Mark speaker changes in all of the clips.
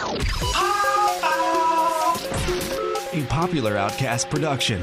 Speaker 1: A Popular Outcast production.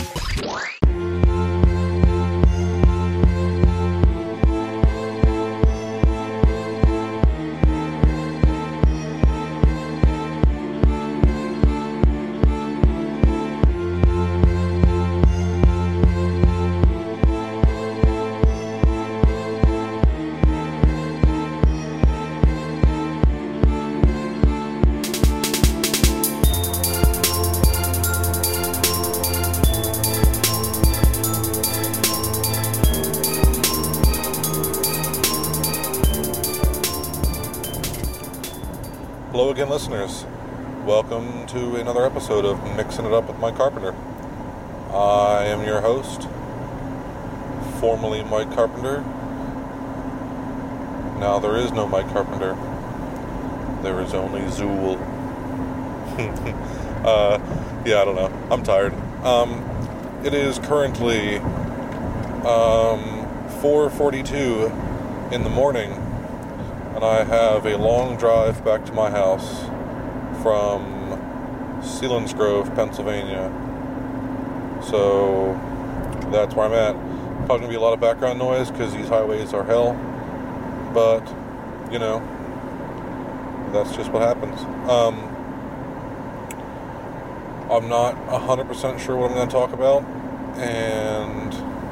Speaker 2: Hello again, listeners. Welcome to another episode of Mixing It Up with Mike Carpenter. I am your host, formerly Mike Carpenter. Now there is no Mike Carpenter. There is only Zool. I don't know. I'm tired. It is currently 4:42 in the morning, and I have a long drive back to my house from Selinsgrove, Pennsylvania. So that's where I'm at. Probably going to be a lot of background noise because these highways are hell. But, you know, that's just what happens. I'm not 100% sure what I'm going to talk about. And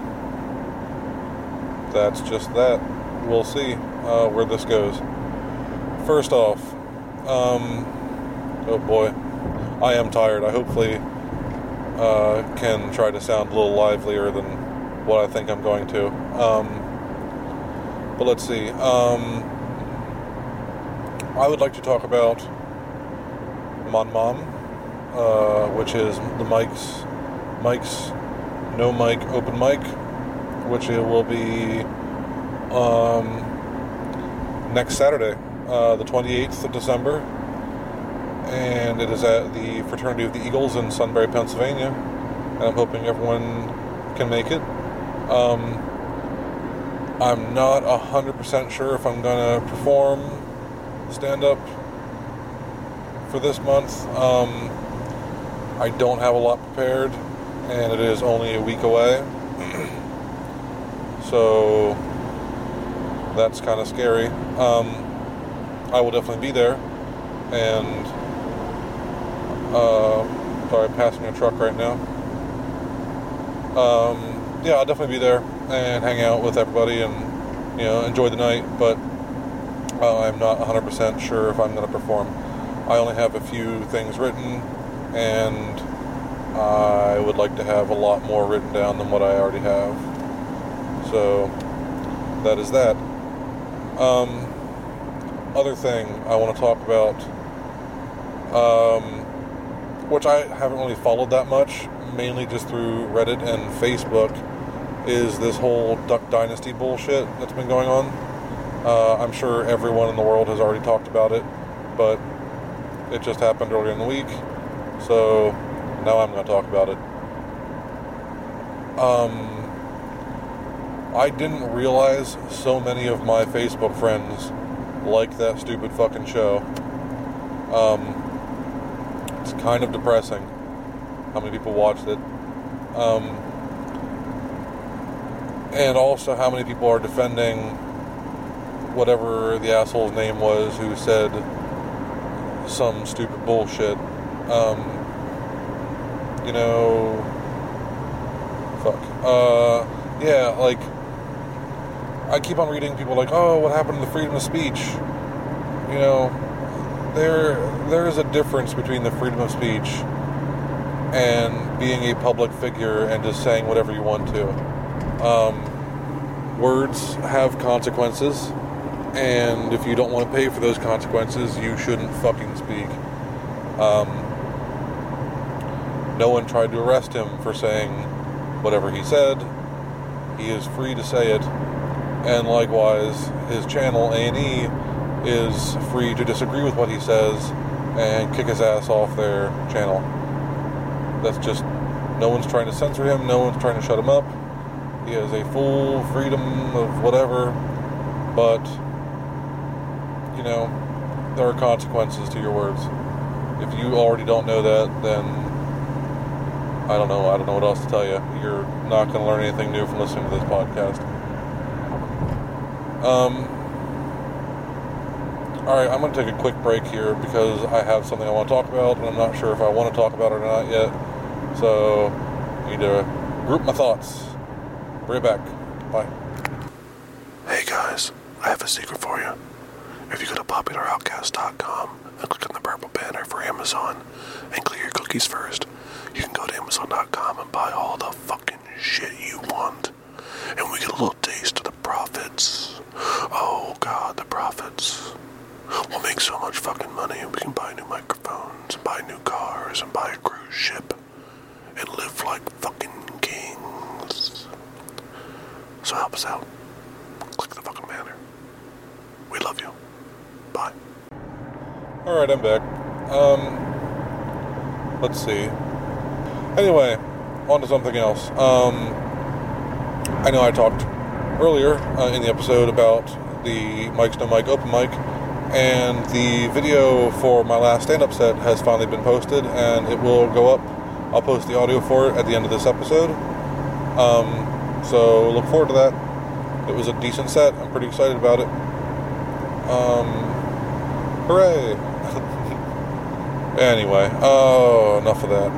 Speaker 2: that's just that. We'll see where this goes. First off, oh boy, I am tired. I hopefully can try to sound a little livelier than what I think I'm going to. But let's see. I would like to talk about Mon Mom, which is the Mike's No Mic Open Mic, which it will be next Saturday, the 28th of December, and it is at the Fraternity of the Eagles in Sunbury, Pennsylvania, and I'm hoping everyone can make it. I'm not 100% sure if I'm going to perform stand-up for this month. I don't have a lot prepared, and it is only a week away, so that's kind of scary. I will definitely be there, and sorry, passing a truck right now. I'll definitely be there and hang out with everybody and, you know, enjoy the night, but I'm not 100% sure if I'm going to perform. I only have a few things written, and I would like to have a lot more written down than what I already have. So that is that. Other thing I want to talk about, which I haven't really followed that much, mainly just through Reddit and Facebook, is this whole Duck Dynasty bullshit that's been going on. I'm sure everyone in the world has already talked about it, but it just happened earlier in the week, so now I'm going to talk about it. I didn't realize so many of my Facebook friends like that stupid fucking show. It's kind of depressing how many people watched it. And also how many people are defending whatever the asshole's name was who said some stupid bullshit. You know, fuck. Like, I keep on reading people like, oh, what happened to the freedom of speech? You know, there is a difference between the freedom of speech and being a public figure and just saying whatever you want to. Words have consequences, and if you don't want to pay for those consequences, you shouldn't fucking speak. No one tried to arrest him for saying whatever he said. He is free to say it. And likewise, his channel, A&E, is free to disagree with what he says and kick his ass off their channel. That's just, no one's trying to censor him, no one's trying to shut him up. He has a full freedom of whatever, but, you know, there are consequences to your words. If you already don't know that, then I don't know what else to tell you. You're not going to learn anything new from listening to this podcast. Alright, I'm going to take a quick break here because I have something I want to talk about, and I'm not sure if I want to talk about it or not yet. So, I need to group my thoughts. Be right back. Bye.
Speaker 3: Hey guys, I have a secret for you. If you go to popularoutcast.com and click on the purple banner for Amazon and clear your cookies first, you can go to Amazon.com and buy all the fucking shit you want. And we get a little taste of the profits. Oh god, the profits. We'll make so much fucking money, and we can buy new microphones, and buy new cars, and buy a cruise ship, and live like fucking kings. So help us out. Click the fucking banner. We love you. Bye.
Speaker 2: Alright, I'm back. Let's see. Anyway, on to something else. I know I talked earlier in the episode about the Mike's No Mike open mic, and the video for my last stand-up set has finally been posted, and it will go up. I'll post the audio for it at the end of this episode. So look forward to that. It was a decent set. I'm pretty excited about it. Hooray! Anyway, enough of that.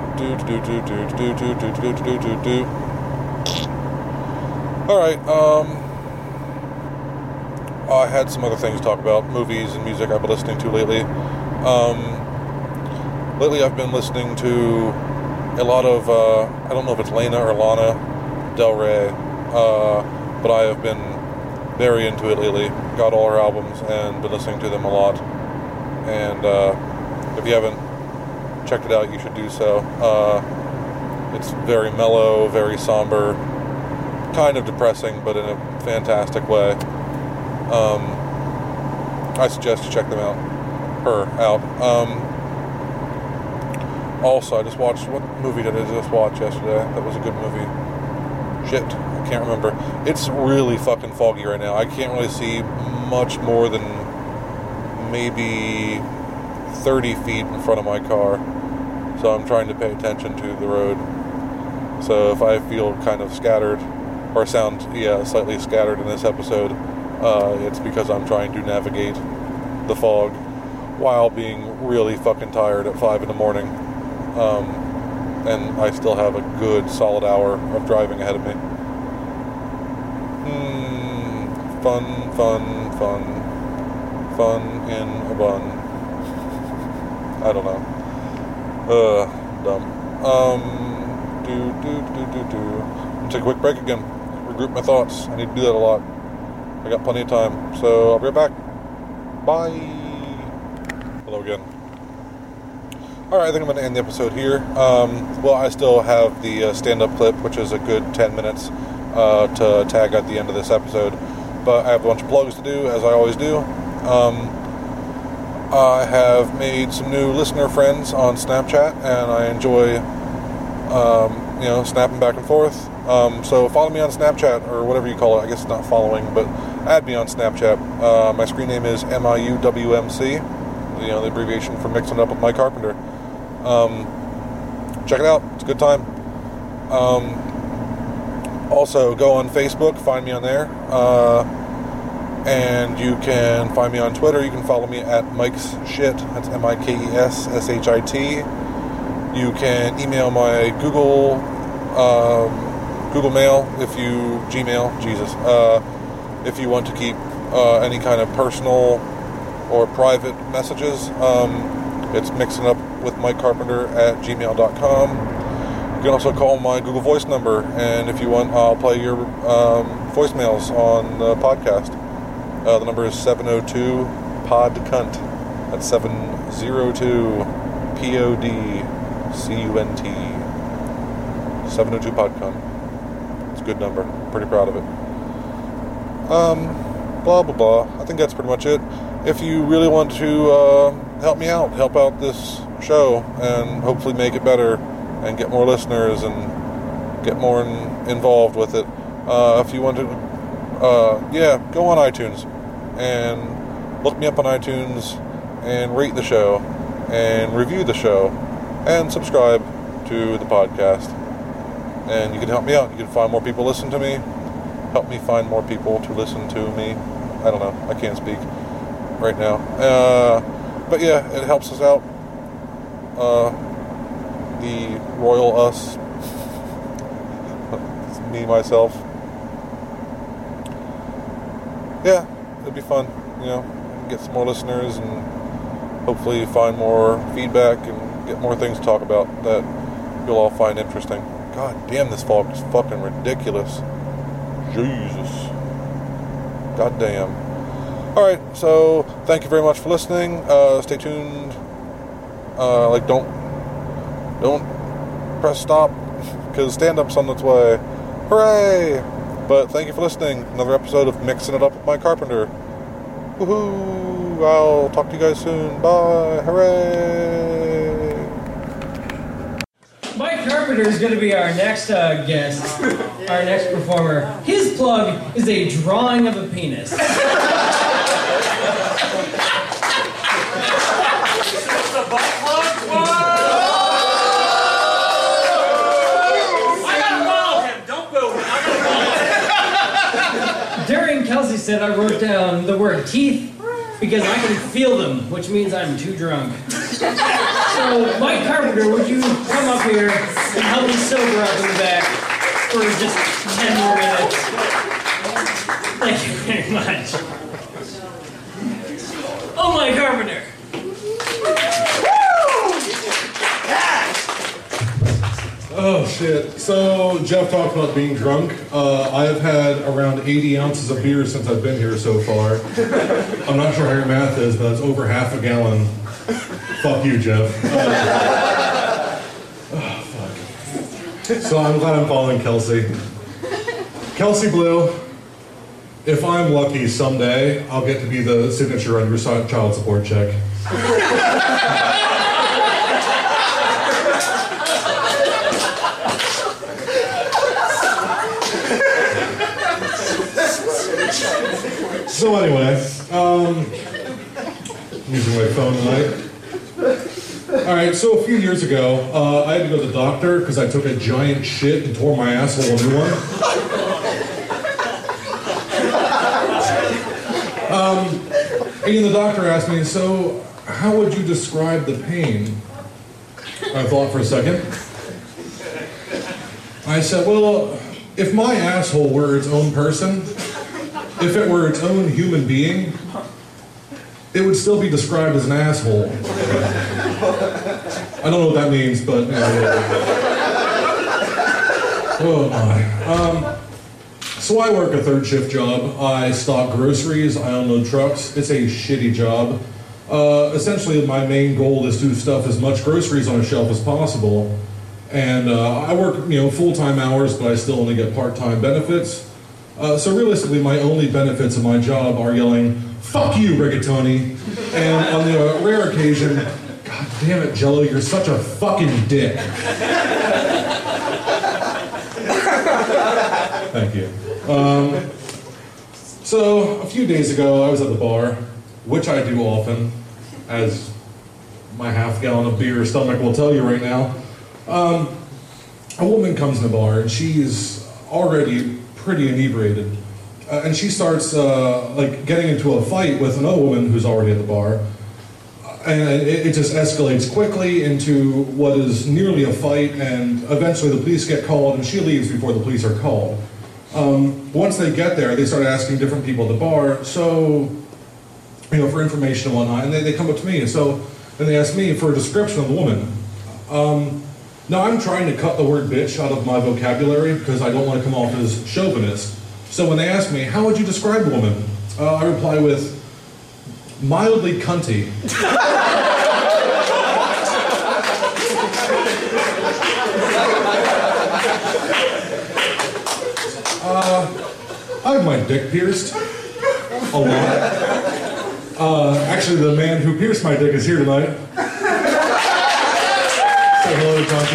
Speaker 2: Alright, I had some other things to talk about, movies and music I've been listening to lately. Lately I've been listening to a lot of, I don't know if it's Lana or Lana Del Rey, but I have been very into it lately. Got all her albums and been listening to them a lot. And if you haven't checked it out, you should do so. It's very mellow, very somber, kind of depressing, but in a fantastic way. I suggest you check them out. Her out. Also, I just watched, what movie did I just watch yesterday? That was a good movie. Shit, I can't remember. It's really fucking foggy right now. I can't really see much more than maybe 30 feet in front of my car. So I'm trying to pay attention to the road. So if I feel kind of scattered, or sound, slightly scattered in this episode, it's because I'm trying to navigate the fog while being really fucking tired at 5 in the morning. And I still have a good solid hour of driving ahead of me. Fun in a bun. I don't know. Dumb. Take a quick break again. Regroup my thoughts. I need to do that a lot. I got plenty of time. So I'll be right back. Bye. Hello again. Alright, I think I'm going to end the episode here. Well, I still have the stand-up clip, which is a good 10 minutes to tag at the end of this episode. But I have a bunch of plugs to do, as I always do. I have made some new listener friends on Snapchat, and I enjoy, snapping back and forth. So follow me on Snapchat, or whatever you call it. I guess it's not following, but add me on Snapchat. My screen name is MIUWMC, the abbreviation for Mixing It Up with Mike Carpenter. Check it out. It's a good time. Also, go on Facebook. Find me on there. And you can find me on Twitter. You can follow me at Mike's Shit. That's MIKESSHIT. You can email my Google Mail if you want to keep any kind of personal or private messages. It's mixingupwithmikecarpenter@gmail.com. You can also call my Google Voice number, and if you want, I'll play your voicemails on the podcast. The number is 702-PODCUNT. That's 702-PODCUNT. 702-PODCUNT. It's a good number. Pretty proud of it. Blah, blah, blah. I think that's pretty much it. If you really want to help me out, help out this show, and hopefully make it better, and get more listeners, and get more involved with it. If you want to, go on iTunes, and look me up on iTunes, and rate the show, and review the show and subscribe to the podcast. And you can help me out. You can find more people listen to me. Help me find more people to listen to me. I don't know. I can't speak right now. But yeah, it helps us out. The royal us. It's me, myself. Yeah, it'd be fun. You know, get some more listeners and hopefully find more feedback and get more things to talk about that you'll all find interesting. God damn, this fog is fucking ridiculous. Jesus. God damn. Alright, so thank you very much for listening. Stay tuned. Don't press stop, because stand-up's on its way. Hooray! But thank you for listening. Another episode of Mixing It Up with Mike Carpenter. Woohoo! I'll talk to you guys soon. Bye! Hooray!
Speaker 4: Mike Carpenter is going to be our next guest, our next performer. His plug is a drawing of a penis. During Kelsey said I wrote down the word teeth because I can feel them, which means I'm too drunk. So, Mike Carpenter, would you come up here and help me sober up in the back for just 10 more minutes? Thank you very much. Oh, Mike Carpenter!
Speaker 5: Oh shit. So Jeff talked about being drunk. I have had around 80 ounces of beer since I've been here so far. I'm not sure how your math is, but it's over half a gallon. Fuck you, Jeff. Fuck. So I'm glad I'm following Kelsey. Kelsey Blue, if I'm lucky someday, I'll get to be the signature on your child support check. So anyway, using my phone tonight. Alright, so a few years ago, I had to go to the doctor because I took a giant shit and tore my asshole a new one. And the doctor asked me, so how would you describe the pain? I thought for a second. I said, well, if my asshole were its own person, if it were its own human being, it would still be described as an asshole. I don't know what that means, but... oh my. So I work a third shift job. I stock groceries, I unload trucks. It's a shitty job. Essentially, my main goal is to stuff as much groceries on a shelf as possible. And I work, full-time hours, but I still only get part-time benefits. So realistically, my only benefits of my job are yelling, "Fuck you, rigatoni," and on the rare occasion, "God damn it, Jello, you're such a fucking dick." Thank you. So a few days ago, I was at the bar, which I do often, as my half-gallon of beer stomach will tell you right now. A woman comes in the bar, and she's already pretty inebriated, and she starts getting into a fight with another woman who's already at the bar, and it just escalates quickly into what is nearly a fight, and eventually the police get called, and she leaves before the police are called. Once they get there, they start asking different people at the bar, so for information and whatnot, and they come up to me, and they ask me for a description of the woman. Now, I'm trying to cut the word bitch out of my vocabulary because I don't want to come off as chauvinist. So when they ask me, how would you describe a woman? I reply with, mildly cunty. I have my dick pierced. A lot. Actually, the man who pierced my dick is here tonight. Say hello to John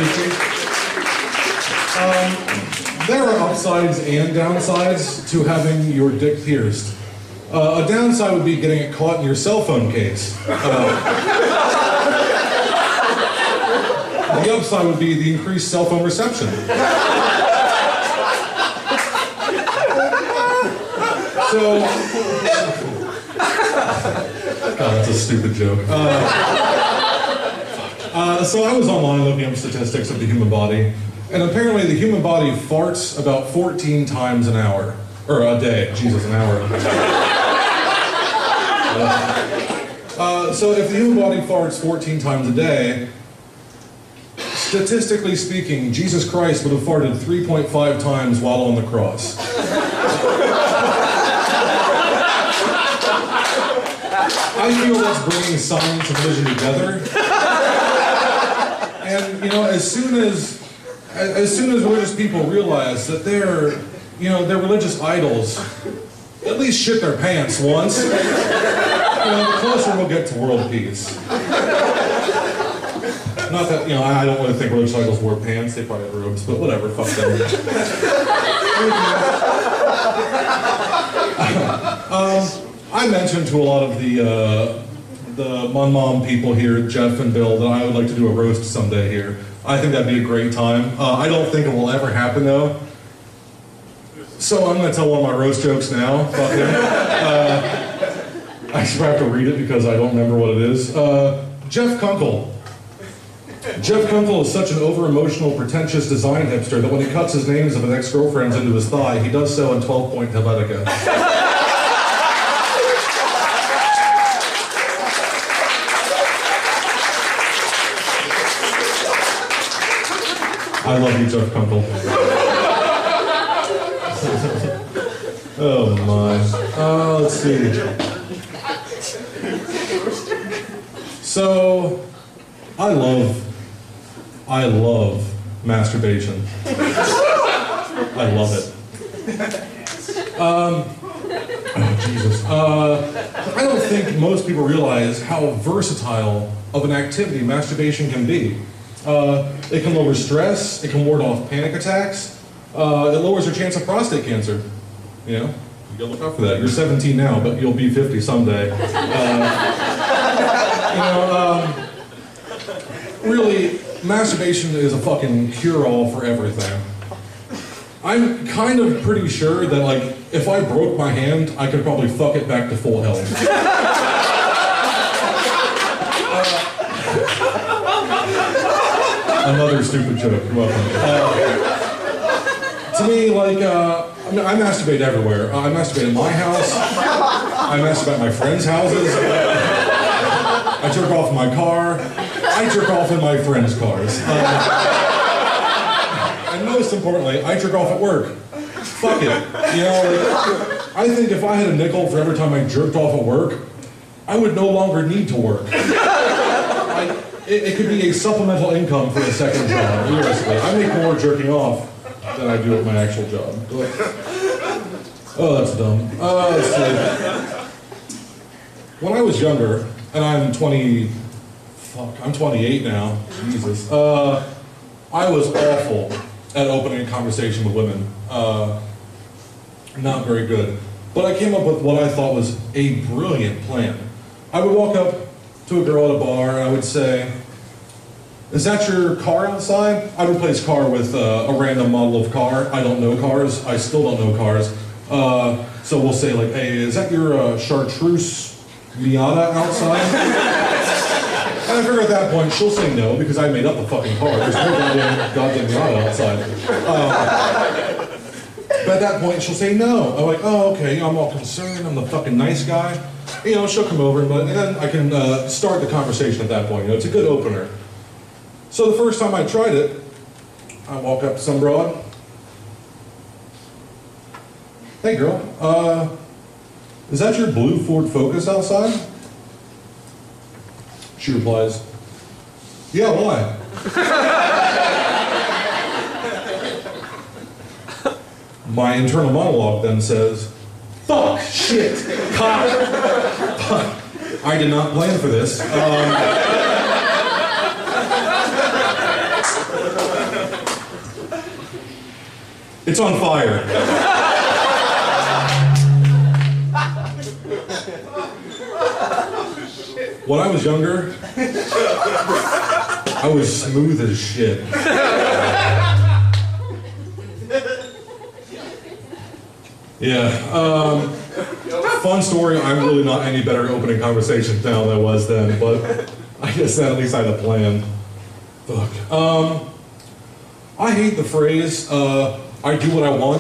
Speaker 5: Tucci. There are upsides and downsides to having your dick pierced. A downside would be getting it caught in your cell phone case. upside would be the increased cell phone reception. So, God, that's a stupid joke. So I was online looking up statistics of the human body, and apparently the human body farts about 14 times an hour. Or a day. Jesus, an hour. So if the human body farts 14 times a day, statistically speaking, Jesus Christ would have farted 3.5 times while on the cross. I feel that's bringing science and religion together. And, you know, as soon as religious people realize that their religious idols at least shit their pants once, you know, the closer we'll get to world peace. Not that, you know, I don't really think religious idols wore pants, they probably had robes, but whatever, fuck them. I mentioned to a lot of the Mom people here, Jeff and Bill, that I would like to do a roast someday here. I think that'd be a great time. I don't think it will ever happen though. So I'm going to tell one of my roast jokes now. Fuck him. I should have to read it because I don't remember what it is. Jeff Kunkel. Jeff Kunkel is such an over-emotional, pretentious design hipster that when he cuts his names of his ex-girlfriends into his thigh, he does so in 12-point Helvetica. I love you, Jeff Kunkel. Oh my. Let's see. So, I love masturbation. I love it. Oh, Jesus. I don't think most people realize how versatile of an activity masturbation can be. It can lower stress, it can ward off panic attacks, it lowers your chance of prostate cancer. You know, you gotta look out for that. You're 17 now, but you'll be 50 someday. Really, masturbation is a fucking cure-all for everything. I'm kind of pretty sure that, like, if I broke my hand, I could probably fuck it back to full health. Another stupid joke. You're welcome. To me, like, I masturbate everywhere. I masturbate in my house. I masturbate at my friends' houses. I jerk off in my car. I jerk off in my friends' cars. And most importantly, I jerk off at work. Fuck it. You know, I think if I had a nickel for every time I jerked off at work, I would no longer need to work. It could be a supplemental income for a second job, realistically. I make more jerking off than I do at my actual job. Oh, that's dumb. Let's see. When I was younger, and I'm 28 now, Jesus. I was awful at opening a conversation with women. Not very good. But I came up with what I thought was a brilliant plan. I would walk up to a girl at a bar and I would say, "Is that your car outside?" I would replace car with a random model of car. I don't know cars. I still don't know cars. So we'll say like, "Hey, is that your Chartreuse Miata outside?" And I figure at that point she'll say no because I made up the fucking car. There's no goddamn Miata outside. But at that point she'll say no. I'm like, "Oh, okay, I'm all concerned. I'm the fucking nice guy." You know, she'll come over, and then I can start the conversation at that point. You know, it's a good opener. So the first time I tried it, I walk up to some broad. "Hey girl, is that your blue Ford Focus outside?" She replies, "Yeah, why?" My internal monologue then says, "Fuck, shit, cock, fuck. I did not plan for this." It's on fire. When I was younger, I I was smooth as shit. Yeah. Fun story. I'm really not any better at opening conversations now than I was then, but I guess that at least I had a plan. Fuck. I hate the phrase, I do what I want.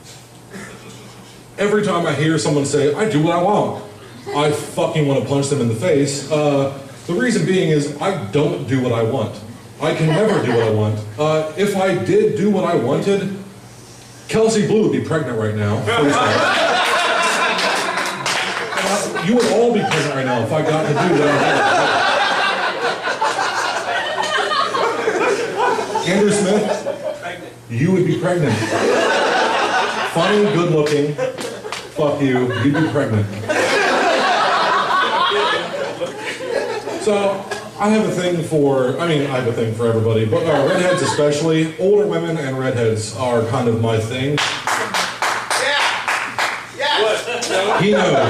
Speaker 5: Every time I hear someone say, I do what I want, I fucking want to punch them in the face. The reason being is I don't do what I want. I can never do what I want. If I did do what I wanted, Kelsey Blue would be pregnant right now. You would all be pregnant right now if I got to do what I wanted. Andrew Smith, you would be pregnant. Funny, good looking, fuck you, you'd be pregnant. So, I have a thing for everybody, but redheads especially. Older women and redheads are kind of my thing. He knows.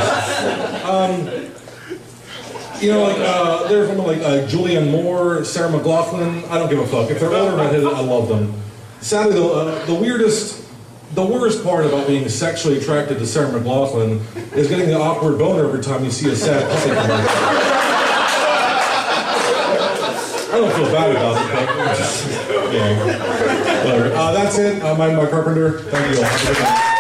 Speaker 5: There's women like Julianne Moore, Sarah McLachlan. I don't give a fuck. If they're older redheaded, I love them. Sadly, the worst part about being sexually attracted to Sarah McLachlan is getting the awkward boner every time you see a sad puppy commercial. I don't feel bad about it, but yeah. Whatever. That's it. I'm Mike Carpenter. Thank you all.